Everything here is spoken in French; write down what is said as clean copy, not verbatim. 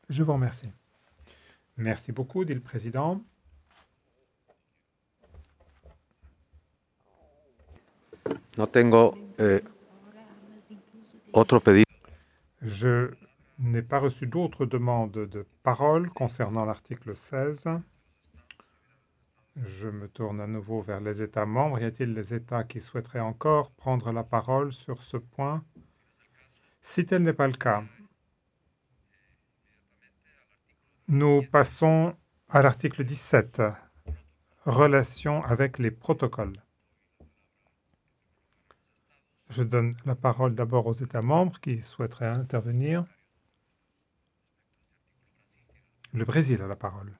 Je vous remercie. Merci beaucoup, dit le président. No tengo otro pedido. Je n'ai pas reçu d'autres demandes de parole concernant l'article 16. Je me tourne à nouveau vers les États membres. Y a-t-il des États qui souhaiteraient encore prendre la parole sur ce point? Si tel n'est pas le cas, nous passons à l'article 17, relation avec les protocoles. Je donne la parole d'abord aux États membres qui souhaiteraient intervenir. Le Brésil a la parole.